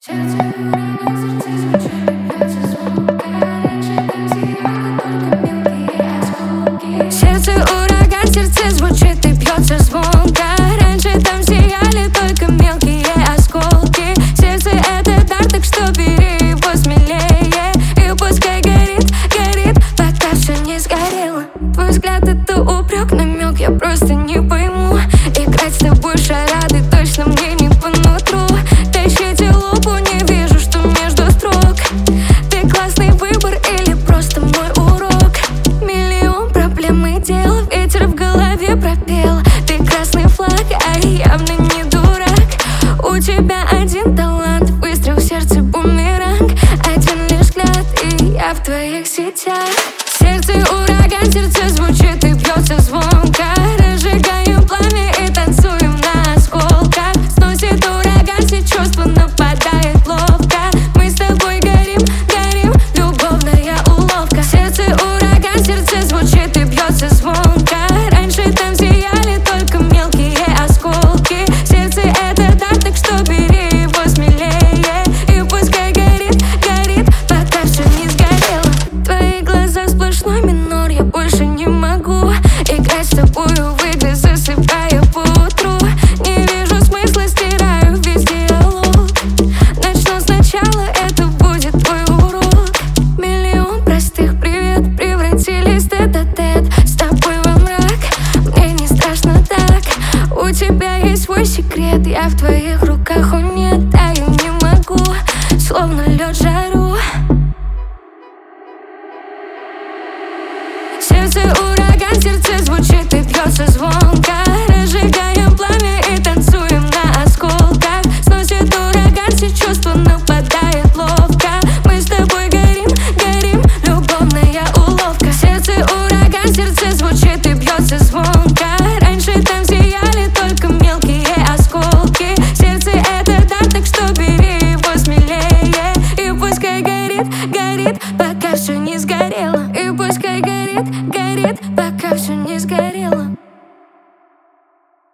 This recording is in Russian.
Сердце ураган, сердце звучит и бьется звонко. Раньше там сияли только мелкие осколки. Сердце это дар, так что бери его смелее. И пускай горит, горит, пока все не сгорело. Твой взгляд это упрек, намек, я просто не пойму. Играть с тобой шарады точно мне не по нутру. Тащите лупу, не вижу, что между строк. Ты классный выбор или просто мой урок? Миллион проблем и дел, ветер в голове пропел. Ты красный флаг, а я явно не дурак. У тебя один талант, выстрел в сердце бумеранг. Один лишь взгляд, и я в твоих сетях. Сердце ураган, сердце звучит и бьется звонко. Разжигаем пламя и танцуем на осколках. Сносит ураган, все чувства нападает ловко. Мы с тобой горим, горим, любовная уловка. Сердце ураган, сердце звучит и бьется звонко. Раньше там сияли только мелкие осколки. Сердце это дар, так что бери его смелее. И пускай горит, горит, пока все не сгорело. Твои глаза сплошной минор, я больше не могу играть с тобою в игры, засыпая по утру. Не вижу смысла, стираю весь диалог. Начну сначала, это будет твой урок. Миллион простых привет превратились в тет-а-тет. С тобой во мрак, мне не страшно так. У тебя есть свой секрет, я в твоих руках, о нет, а я не могу, словно лед жару. Сердце ураган, сердце звучит и бьется звонко. Разжигаем пламя и танцуем на осколках. Сносит ураган, все чувства нападает ловко. Мы с тобой горим, горим, любовная уловка. Сердце ураган, сердце звучит и бьется звонко. Раньше там сияли только мелкие осколки. Сердце это дар, так что бери его смелее. И пускай горит, горит, пока все не сгорело. И пускай